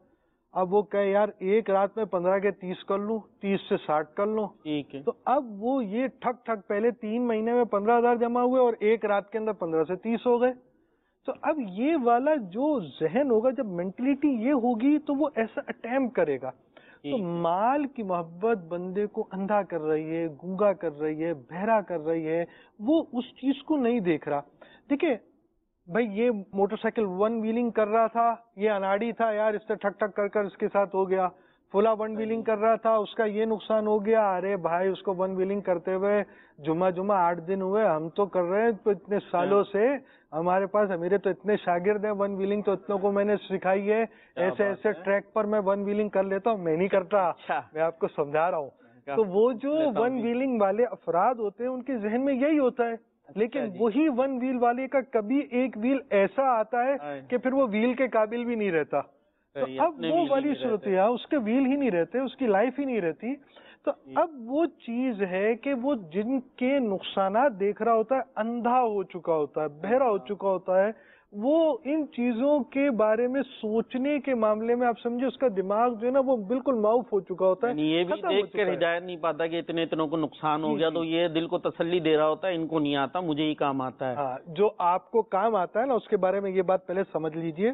اب وہ کہے یار ایک رات میں پندرہ کے تیس کر لوں، تیس سے ساٹھ کر لوں، ٹھیک ہے. تو اب وہ یہ ٹھک ٹھک پہلے تین مہینے میں پندرہ ہزار جمع ہوئے اور ایک رات کے اندر پندرہ سے تیس ہو گئے. تو اب یہ والا جو ذہن ہوگا، جب مینٹلٹی یہ ہوگی تو وہ ایسا اٹیمپ کرے گا. تو مال کی محبت بندے کو اندھا کر رہی ہے، گونگا کر رہی ہے، بہرا کر رہی ہے، وہ اس چیز کو نہیں دیکھ رہا. دیکھیں بھائی، یہ موٹر سائیکل ون ویلنگ کر رہا تھا، یہ اناڑی تھا یار، اس سے ٹھک ٹھک کر کر اس کے ساتھ ہو گیا. فلا ون ویلنگ کر رہا تھا، اس کا یہ نقصان ہو گیا. ارے بھائی، اس کو ون ویلنگ کرتے ہوئے جمعہ جمعہ آٹھ دن ہوئے، ہم تو کر رہے ہیں تو اتنے سالوں سے. ہمارے پاس میرے تو اتنے شاگرد ہیں، ون ویلنگ تو اتنوں کو میں نے سکھائی ہے. ایسے ایسے ٹریک پر میں ون ویلنگ کر لیتا ہوں. میں نہیں کرتا، میں آپ کو سمجھا رہا ہوں. تو وہ جو ون ویلنگ والے افراد ہوتے ہیں ان کے ذہن میں یہی ہوتا ہے. لیکن وہی ون ویل والے کا کبھی ایک ویل ایسا آتا ہے کہ پھر وہ ویل کے قابل بھی نہیں رہتا. تو اب وہ والی صورت ہے، اس کے ویل ہی نہیں رہتے، اس کی لائف ہی نہیں رہتی. تو اب وہ چیز ہے کہ وہ جن کے نقصانات دیکھ رہا ہوتا ہے، اندھا ہو چکا ہوتا ہے، بہرا ہو چکا ہوتا ہے، وہ ان چیزوں کے بارے میں سوچنے کے معاملے میں آپ سمجھے اس کا دماغ جو ہے نا وہ بالکل معاف ہو چکا ہوتا ہے. یہ بھی دیکھ کر ہدایت نہیں پاتا کہ اتنے اتنوں کو نقصان ہو گیا، تو یہ دل کو تسلی دے رہا ہوتا ہے ان کو نہیں آتا، مجھے ہی کام آتا ہے. ہاں، جو آپ کو کام آتا ہے نا اس کے بارے میں یہ بات پہلے سمجھ لیجئے.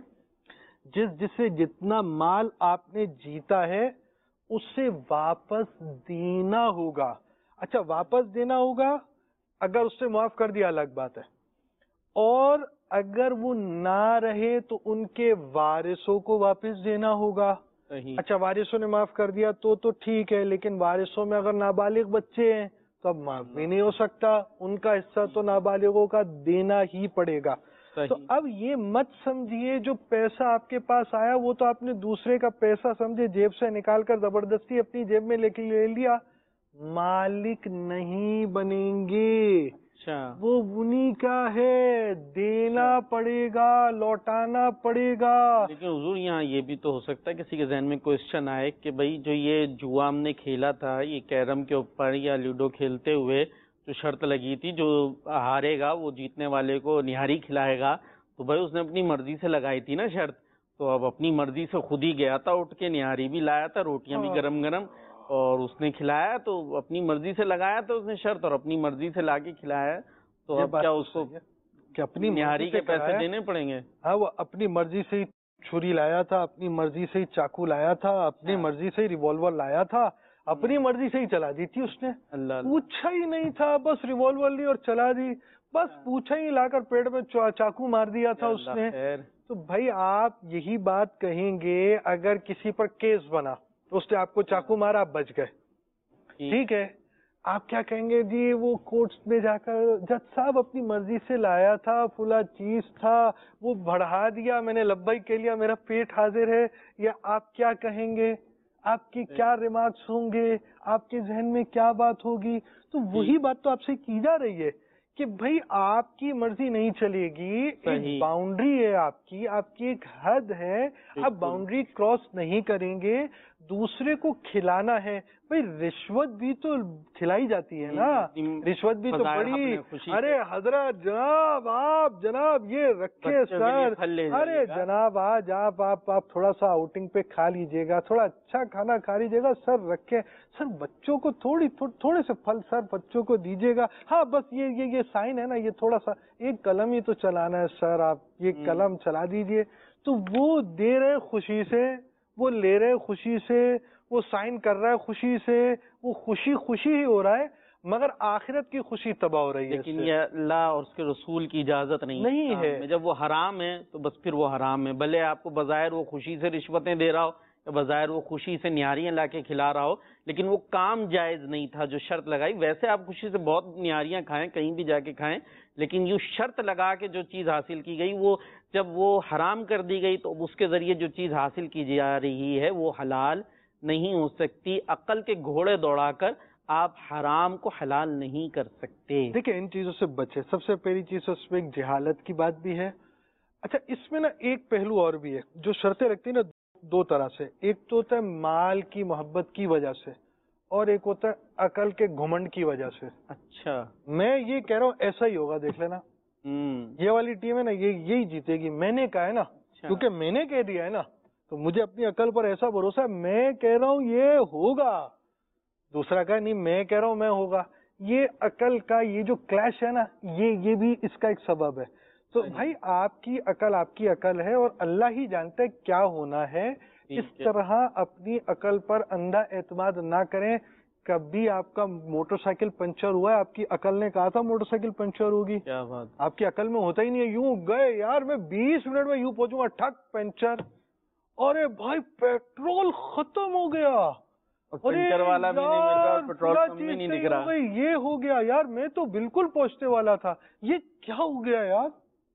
جس جس سے جتنا مال آپ نے جیتا ہے اس سے واپس دینا ہوگا. اچھا، واپس دینا ہوگا اگر اس سے معاف کر دیا الگ بات ہے، اور اگر وہ نہ رہے تو ان کے وارثوں کو واپس دینا ہوگا. اچھا، وارثوں نے معاف کر دیا تو تو ٹھیک ہے، لیکن وارثوں میں اگر نابالغ بچے ہیں تو اب معاف بھی نہیں ہو سکتا، ان کا حصہ تو نابالغوں کا دینا ہی پڑے گا. تو اب یہ مت سمجھیے جو پیسہ آپ کے پاس آیا وہ تو آپ نے دوسرے کا پیسہ سمجھے جیب سے نکال کر زبردستی اپنی جیب میں لے کے لے لیا. مالک نہیں بنیں گے، وہ انہی کا ہے، دینا پڑے گا، لوٹانا پڑے گا. لیکن حضور یہاں یہ بھی تو ہو سکتا ہے کسی کے ذہن میں کوشچن آئے کہ بھائی جو یہ جوا ہم نے کھیلا تھا، یہ کیرم کے اوپر یا لوڈو کھیلتے ہوئے جو شرط لگی تھی، جو ہارے گا وہ جیتنے والے کو نہاری کھلائے گا، تو بھائی اس نے اپنی مرضی سے لگائی تھی نا شرط، تو اب اپنی مرضی سے خود ہی گیا تھا، اٹھ کے نہاری بھی لایا تھا، روٹیاں بھی گرم گرم، اور اس نے کھلایا، تو اپنی مرضی سے لگایا تھا اس نے شرط اور اپنی مرضی سے لا کے کھلایا. تو اب کیا اس کو کہ اپنی نہاری کے پیسے دینے پڑیں گے؟ ہاں، وہ اپنی مرضی سے ہی چھری لایا تھا، اپنی مرضی سے ہی چاقو لایا تھا، اپنی مرضی سے ہی ریوالور لایا تھا، اپنی مرضی سے ہی چلا دی تھی اس نے. پوچھا ہی نہیں تھا، بس ریوالور لی اور چلا دی، بس پوچھا ہی لا کر پیٹ میں چاقو مار دیا تھا اس نے. تو بھائی آپ یہی بات کہیں گے اگر کسی پر کیس بنا، اس نے آپ کو چاقو مارا، آپ بچ گئے، ٹھیک ہے، آپ کیا کہیں گے؟ جی وہ کورٹس میں جا کر جج صاحب اپنی مرضی سے لایا تھا، فلا چیز تھا، وہ بڑھا دیا، میں نے لبیک کہہ لیا، میرا پیٹ حاضر ہے. یا آپ کیا کہیں گے؟ آپ کی کیا ریمارکس ہوں گے؟ آپ کے ذہن میں کیا بات ہوگی؟ تو وہی بات تو آپ سے کی جا رہی ہے کہ بھائی آپ کی مرضی نہیں چلے گی، ایک باؤنڈری ہے آپ کی، آپ کی ایک حد ہے، آپ باؤنڈری کراس نہیں کریں گے. دوسرے کو کھلانا ہے، بھائی رشوت بھی تو کھلائی جاتی ہے نا، رشوت بھی تو بڑی، ارے حضرت جناب آپ جناب یہ رکھے سر، ارے جناب آج آپ آپ آپ تھوڑا سا آؤٹنگ پہ کھا لیجئے گا، تھوڑا اچھا کھانا کھا لیجئے گا سر، رکھے سر بچوں کو تھوڑی تھوڑے سے پھل سر بچوں کو دیجئے گا. ہاں بس یہ یہ یہ سائن ہے نا، یہ تھوڑا سا ایک قلم ہی تو چلانا ہے سر، آپ یہ قلم چلا دیجئے. تو وہ دے رہے خوشی سے، وہ لے رہے خوشی سے، وہ سائن کر رہا ہے خوشی سے، وہ خوشی خوشی ہی ہو رہا ہے، مگر آخرت کی خوشی تباہ ہو رہی ہے. لیکن یہ اللہ اور اس کے رسول کی اجازت نہیں نہیں ہے. جب وہ حرام ہے تو بس پھر وہ حرام ہے، بھلے آپ کو بظاہر وہ خوشی سے رشوتیں دے رہا ہو یا بظاہر وہ خوشی سے نہاریاں لا کے کھلا رہا ہو، لیکن وہ کام جائز نہیں تھا جو شرط لگائی. ویسے آپ خوشی سے بہت نہاریاں کھائیں، کہیں بھی جا کے کھائیں، لیکن جو شرط لگا کے جو چیز حاصل کی گئی، وہ جب وہ حرام کر دی گئی تو اس کے ذریعے جو چیز حاصل کی جا رہی ہے وہ حلال نہیں ہو سکتی. عقل کے گھوڑے دوڑا کر آپ حرام کو حلال نہیں کر سکتے. دیکھیں ان چیزوں سے بچے. سب سے پہلی چیز اس میں ایک جہالت کی بات بھی ہے. اچھا اس میں نا ایک پہلو اور بھی ہے، جو شرطیں رکھتی ہیں نا دو طرح سے، ایک تو ہوتا ہے مال کی محبت کی وجہ سے، اور ایک ہوتا ہے عقل کے گھمنڈ کی وجہ سے. اچھا میں یہ کہہ رہا ہوں ایسا ہی ہوگا، دیکھ لینا. یہ والی ٹیم ہے نا یہ یہی جیتے گی، میں نے کہا ہے نا، کیونکہ میں نے کہہ دیا ہے نا، تو مجھے اپنی عقل پر ایسا بھروسہ ہے، میں کہہ رہا ہوں یہ ہوگا، دوسرا کہا نہیں میں کہہ رہا ہوں میں ہوگا. یہ عقل کا یہ جو کلیش ہے نا، یہ یہ بھی اس کا ایک سبب ہے. تو بھائی آپ کی عقل آپ کی عقل ہے اور اللہ ہی جانتا ہے کیا ہونا ہے. اس طرح اپنی عقل پر اندھا اعتماد نہ کریں. کبھی آپ کا موٹر سائیکل پنچر ہوا ہے، آپ کی عقل نے کہا تھا موٹر سائیکل پنچر ہوگی؟ کیا بات، آپ کی عقل میں ہوتا ہی نہیں ہے. یوں گئے یار میں بیس منٹ میں یوں پہنچوں گا، ٹھک پنچر. ارے بھائی پیٹرول ختم ہو گیا، پنچر والا بھی نہیں مل رہا، پیٹرول پمپ بھی نہیں دکھ رہا. یہ ہو گیا یار، میں تو بالکل پہنچنے والا تھا، یہ کیا ہو گیا یار،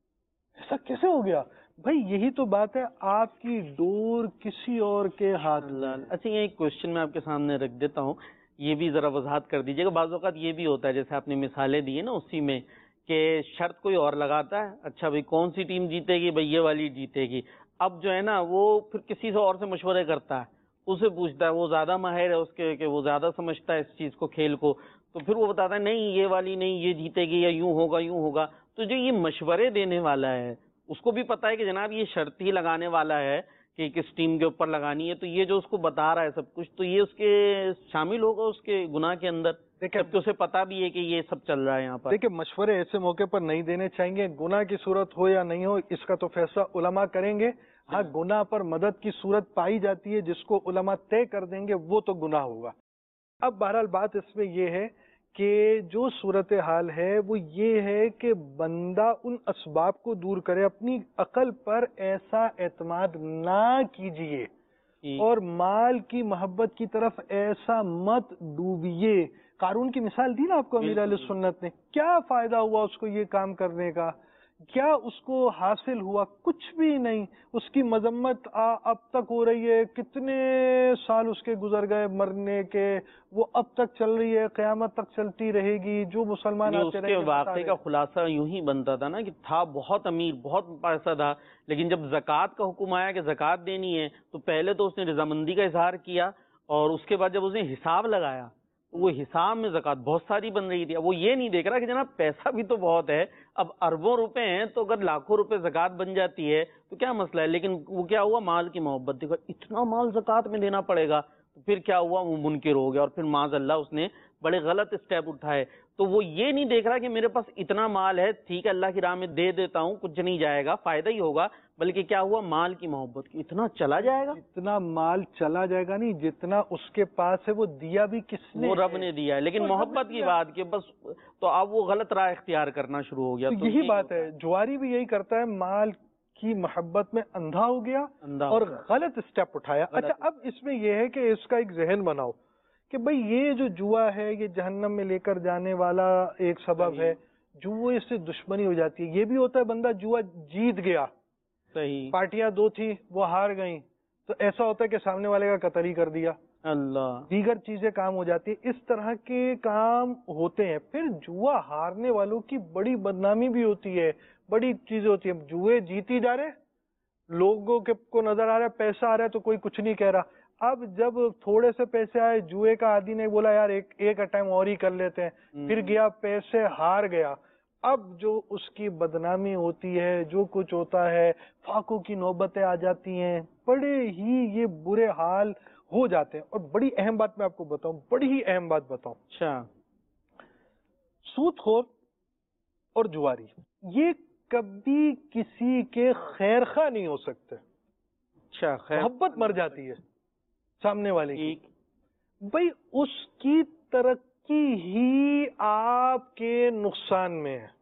ایسا کیسے ہو گیا؟ بھائی یہی تو بات ہے، آپ کی ڈور کسی اور کے ہاتھ میں. اچھا یہ ایک کوشچن میں آپ کے سامنے رکھ دیتا ہوں، یہ بھی ذرا وضاحت کر دیجیے گا. بعض اوقات یہ بھی ہوتا ہے جیسے آپ نے مثالیں دی ہیں نا اسی میں، کہ شرط کوئی اور لگاتا ہے، اچھا بھائی کون سی ٹیم جیتے گی، بھائی یہ والی جیتے گی. اب جو ہے نا وہ پھر کسی سے اور سے مشورے کرتا ہے، اسے پوچھتا ہے، وہ زیادہ ماہر ہے اس کے کہ وہ زیادہ سمجھتا ہے اس چیز کو، کھیل کو، تو پھر وہ بتاتا ہے نہیں یہ والی نہیں، یہ جیتے گی یا یوں ہوگا یوں ہوگا. تو جو یہ مشورے دینے والا ہے اس کو بھی پتا ہے کہ جناب یہ شرط ہی لگانے والا ہے کہ کس ٹیم کے اوپر لگانی ہے، تو یہ جو اس کو بتا رہا ہے سب کچھ، تو یہ اس کے شامل ہوگا اس کے گناہ کے اندر، جبکہ اسے پتا بھی ہے کہ یہ سب چل رہا ہے یہاں پر. دیکھیں مشورے ایسے موقع پر نہیں دینے چاہیے، گناہ کی صورت ہو یا نہیں ہو اس کا تو فیصلہ علماء کریں گے. ہاں گناہ پر مدد کی صورت پائی جاتی ہے جس کو علماء طے کر دیں گے وہ تو گناہ ہوگا. اب بہرحال بات اس میں یہ ہے کہ جو صورتحال ہے وہ یہ ہے کہ بندہ ان اسباب کو دور کرے، اپنی عقل پر ایسا اعتماد نہ کیجیے اور مال کی محبت کی طرف ایسا مت ڈوبیے. قارون کی مثال دی نا آپ کو امیر علیہ سنت نے، کیا فائدہ ہوا اس کو یہ کام کرنے کا، کیا اس کو حاصل ہوا؟ کچھ بھی نہیں. اس کی مذمت اب تک ہو رہی ہے، کتنے سال اس کے گزر گئے مرنے کے، وہ اب تک چل رہی ہے، قیامت تک چلتی رہے گی. جو مسلمان آتے رہے. واقعے کا خلاصہ یوں ہی بنتا تھا نا کہ تھا بہت امیر، بہت پیسہ تھا، لیکن جب زکوٰۃ کا حکم آیا کہ زکوٰۃ دینی ہے تو پہلے تو اس نے رضامندی کا اظہار کیا، اور اس کے بعد جب اس نے حساب لگایا وہ حساب میں زکوٰۃ بہت ساری بن رہی تھی. اب وہ یہ نہیں دیکھ رہا کہ جناب پیسہ بھی تو بہت ہے، اب اربوں روپے ہیں تو اگر لاکھوں روپے زکوٰۃ بن جاتی ہے تو کیا مسئلہ ہے. لیکن وہ کیا ہوا، مال کی محبت دیکھو، اتنا مال زکوٰۃ میں دینا پڑے گا، تو پھر کیا ہوا، وہ منکر ہو گیا اور پھر معاذ اللہ اس نے بڑے غلط اسٹیپ اٹھائے. تو وہ یہ نہیں دیکھ رہا کہ میرے پاس اتنا مال ہے، ٹھیک ہے اللہ کی راہ میں دے دیتا ہوں، کچھ نہیں جائے گا، فائدہ ہی ہوگا، بلکہ کیا ہوا، مال کی محبت کی اتنا چلا جائے گا. اتنا مال چلا جائے گا نہیں، جتنا اس کے پاس ہے وہ دیا بھی کس نے؟ وہ رب نے دیا ہے، لیکن محبت کی بات کہ بس، تو اب وہ غلط راہ اختیار کرنا شروع ہو گیا. یہی بات ہے، جواری بھی یہی کرتا ہے، مال کی محبت میں اندھا ہو گیا اور غلط اسٹیپ اٹھایا. اچھا اب اس میں یہ ہے کہ اس کا ایک ذہن بناؤ کہ بھئی یہ جو جوا ہے یہ جہنم میں لے کر جانے والا ایک سبب ہے، جوئے سے دشمنی ہو جاتی ہے. یہ بھی ہوتا ہے بندہ جوا جیت گیا، صحیح، پارٹیاں دو تھی وہ ہار گئیں، تو ایسا ہوتا ہے کہ سامنے والے کا قتل ہی کر دیا، اللہ دیگر چیزیں کام ہو جاتی ہے. اس طرح کے کام ہوتے ہیں. پھر جوا ہارنے والوں کی بڑی بدنامی بھی ہوتی ہے، بڑی چیزیں ہوتی ہیں. جوئے جیتی جا رہے، لوگوں کے کو نظر آ رہا ہے پیسہ آ رہا ہے تو کوئی کچھ نہیں کہہ رہا. اب جب تھوڑے سے پیسے آئے، جوئے کا عادی نے بولا یار ایک ایک ٹائم اور ہی کر لیتے ہیں، پھر گیا پیسے ہار گیا. اب جو اس کی بدنامی ہوتی ہے، جو کچھ ہوتا ہے، فاقوں کی نوبتیں آ جاتی ہیں، بڑے ہی یہ برے حال ہو جاتے ہیں. اور بڑی اہم بات میں آپ کو بتاؤں، بڑی ہی اہم بات بتاؤں، اچھا سود خور اور جواری یہ کبھی کسی کے خیر خواہ نہیں ہو سکتے. اچھا خیر، محبت مر جاتی ہے سامنے والے کی. بھئی اس کی ترقی ہی آپ کے نقصان میں ہے.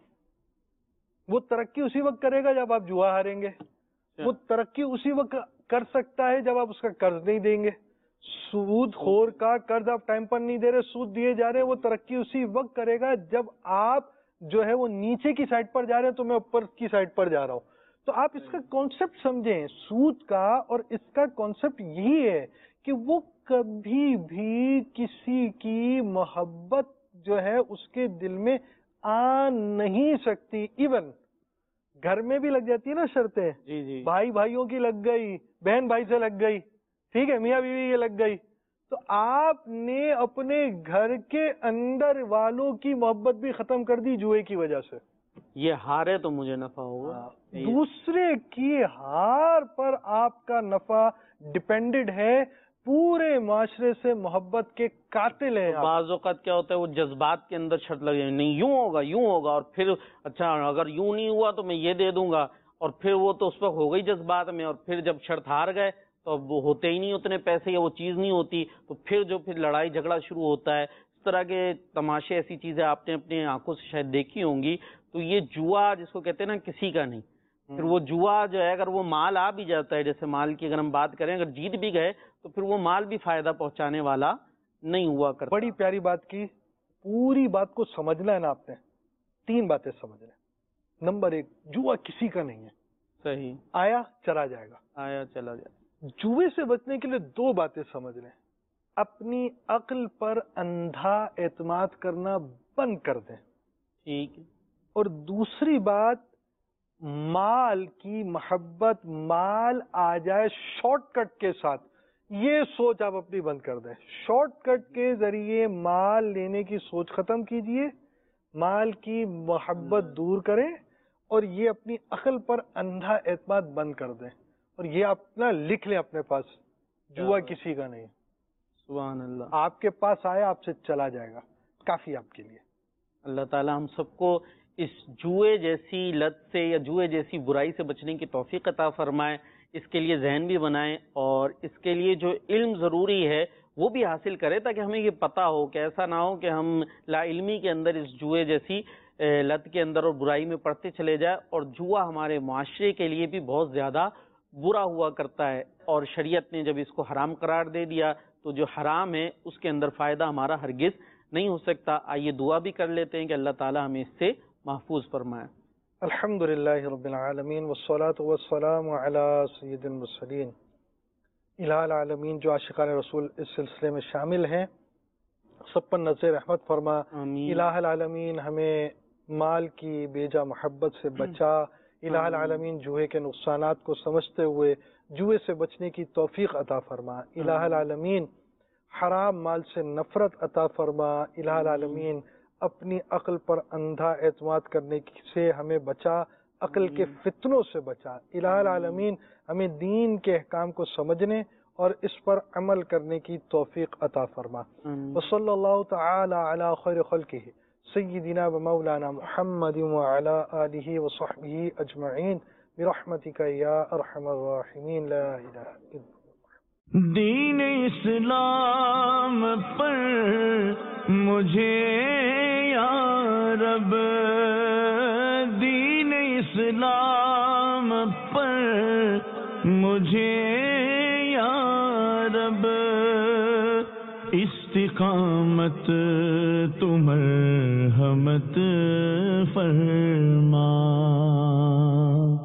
وہ ترقی اسی وقت کرے گا جب آپ جوا ہاریں گے، وہ ترقی اسی وقت کر سکتا ہے جب آپ اس کا قرض نہیں دیں گے. سود خور کا قرض آپ ٹائم پر نہیں دے رہے، سود دیے جا رہے ہیں، وہ ترقی اسی وقت کرے گا جب آپ جو ہے وہ نیچے کی سائڈ پر جا رہے ہیں تو میں اوپر کی سائڈ پر جا رہا ہوں. تو آپ اس کا کانسیپٹ سمجھیں سود کا، اور اس کا کانسیپٹ یہی ہے کہ وہ کبھی بھی کسی کی محبت جو ہے اس کے دل میں آ نہیں سکتی. ایون گھر میں بھی لگ جاتی ہے نا شرطیں، جی جی، بھائی بھائیوں کی لگ گئی، بہن بھائی سے لگ گئی، ٹھیک ہے، میاں بیوی یہ لگ گئی، تو آپ نے اپنے گھر کے اندر والوں کی محبت بھی ختم کر دی جوئے کی وجہ سے. یہ ہارے تو مجھے نفع ہوگا. دوسرے کی ہار پر آپ کا نفع ڈیپینڈڈ ہے. پورے معاشرے سے محبت کے قاتل ہیں. بعض اوقات کیا ہوتا ہے وہ جذبات کے اندر شرط لگے نہیں یوں ہوگا یوں ہوگا اور پھر اچھا اگر یوں نہیں ہوا تو میں یہ دے دوں گا اور پھر وہ تو اس وقت ہو گئی جذبات میں اور پھر جب شرط ہار گئے تو اب وہ ہوتے ہی نہیں اتنے پیسے یا وہ چیز نہیں ہوتی تو پھر جو پھر لڑائی جھگڑا شروع ہوتا ہے. اس طرح کے تماشے ایسی چیزیں آپ نے اپنی آنکھوں سے شاید دیکھی ہوں گی. تو یہ جوا جس کو کہتے ہیں نا کسی کا نہیں. پھر وہ جوا جو ہے اگر وہ مال آ بھی جاتا ہے جیسے مال کی اگر ہم بات کریں اگر جیت بھی گئے تو پھر وہ مال بھی فائدہ پہنچانے والا نہیں ہوا کرتا. بڑی پیاری بات کی. پوری بات کو سمجھنا ہے نا آپ نے. تین باتیں سمجھنا ہے. نمبر ایک جوا کسی کا نہیں ہے. صحیح. آیا چلا جائے گا. آیا چلا جائے. جوے سے بچنے کے لیے دو باتیں سمجھ لیں. اپنی عقل پر اندھا اعتماد کرنا بند کر دیں. ٹھیک ہے. اور دوسری بات مال کی محبت مال آ جائے شارٹ کٹ کے ساتھ یہ سوچ آپ اپنی بند کر دیں. شارٹ کٹ کے ذریعے مال لینے کی سوچ ختم کیجئے. مال کی محبت دور کریں اور یہ اپنی عقل پر اندھا اعتماد بند کر دیں. اور یہ آپ نا لکھ لیں اپنے پاس جوا کسی کا نہیں. سبحان اللہ. آپ کے پاس آیا آپ سے چلا جائے گا. کافی آپ کے لیے. اللہ تعالی ہم سب کو اس جوئے جیسی لت سے یا جوئے جیسی برائی سے بچنے کی توفیق عطا فرمائے. اس کے لیے ذہن بھی بنائیں اور اس کے لیے جو علم ضروری ہے وہ بھی حاصل کرے تاکہ ہمیں یہ پتہ ہو کہ ایسا نہ ہو کہ ہم لا علمی کے اندر اس جوئے جیسی لت کے اندر اور برائی میں پڑتے چلے جائیں. اور جوا ہمارے معاشرے کے لیے بھی بہت زیادہ برا ہوا کرتا ہے اور شریعت نے جب اس کو حرام قرار دے دیا تو جو حرام ہے اس کے اندر فائدہ ہمارا ہرگز نہیں ہو سکتا. آئیے دعا بھی کر لیتے ہیں کہ اللہ تعالی ہمیں اس سے محفوظ فرمائے. الحمدللہ رب العالمین والصلاة والسلام علی سید المرسلین. الہ العالمین جو عاشقان رسول اس سلسلے میں شامل ہیں سب پر نظر رحمت فرما. الہ العالمین ہمیں مال کی بیجا محبت سے بچا. الہ العالمین جوئے کے نقصانات کو سمجھتے ہوئے جوئے سے بچنے کی توفیق عطا فرما. الہ العالمین حرام مال سے نفرت عطا فرما. الہ العالمین اپنی عقل پر اندھا اعتماد کرنے سے ہمیں بچا. عقل کے فتنوں سے بچا. الہ العالمین ہمیں دین کے احکام کو سمجھنے اور اس پر عمل کرنے کی توفیق عطا فرما. وصلی اللہ تعالی علی خیر خلقہ سیدنا و مولانا محمد وعلی آلہ وصحبہ اجمعین برحمتک یا ارحم الراحمین. لا الہ الا اللہ. دین اسلام پر مجھے یا رب دین اسلام پر مجھے یا رب استقامت تو مرحمت فرما.